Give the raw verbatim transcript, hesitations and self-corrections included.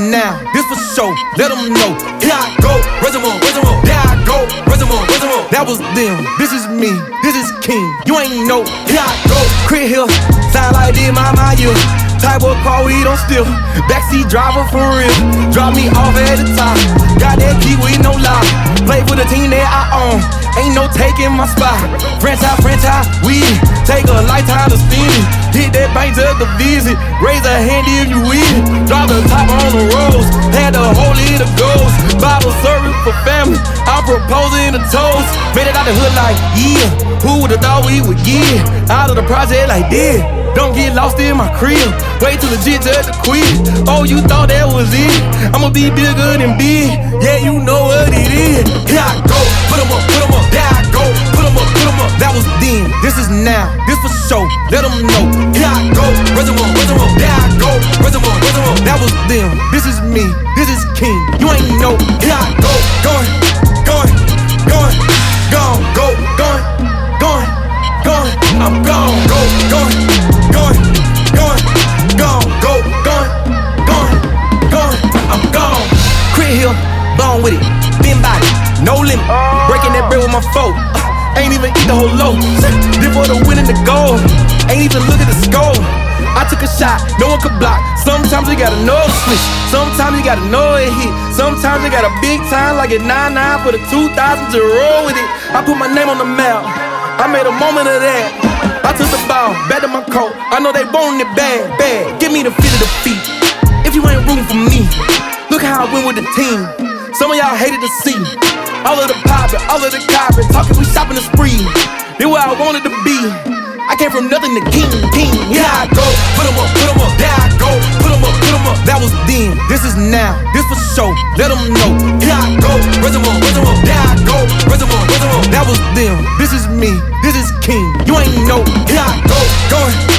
now, this for show, let them know. Here I go, reservoir, reservoir. There I go, reservoir, reservoir. That was them, this is me, this is King. You ain't know, here I go. Crit Hill, sound like this, my, my, you. Type of car we don't steal. Backseat driver for real. Drop me off at the top. Got that key with no lock. Play for the team that I own. Ain't no taking my spot. Franchise, franchise, we take a lifetime to spin it. Hit that bank to the visit. Raise a hand if you win. Drop the top on the roads. Had the whole it of ghosts. Bible service for family. I'm proposing a toast. Made it out the hood like, yeah. Who would've thought we would get out of the project like this? Don't get lost in my crib. Wait till legit just to quit. Oh, you thought that was it? I'ma be bigger than big. Yeah, you know what it is. Here I go, put 'em up, put 'em up. There I go, put 'em up, put 'em up. That was then, this is now, this for show. Let 'em know. Here I go, reservoir, reservoir. There I go, reservoir, reservoir. That was them, this is me, this is King. You ain't know. Here I go, going, going, going, gone, go, going, going, going. I'm gone, go, going. Going, going, gone, go, going, going, going, I'm gone. Crit Hill, blown with it, thin body, no limit. Breaking that bread with my foe, uh, ain't even eat the whole loaf. Did for the win and the goal, ain't even look at the score. I took a shot, no one could block. Sometimes you gotta know the switch, sometimes you gotta know it hit. Sometimes you got a big time like at nine nine for the two thousand to roll with it. I put my name on the map, I made a moment of that. I took the ball, back to my coat. I know they want it bad, bad. Give me the fit of the feet. If you ain't rooting for me, look how I went with the team. Some of y'all hated to see all of the poppin', all of the coppin', talking, we shopping the spree. They where I wanted to be. I came from nothing to king, king. Here I go, put 'em up, put 'em up. There I go, put 'em up, put 'em up. That was then, this is now, this for show. Let 'em know. Here I go, reservoir, reservoir. There I go, reservoir, reservoir. That was them, this is me, this is King. You ain't know. Here I go, going.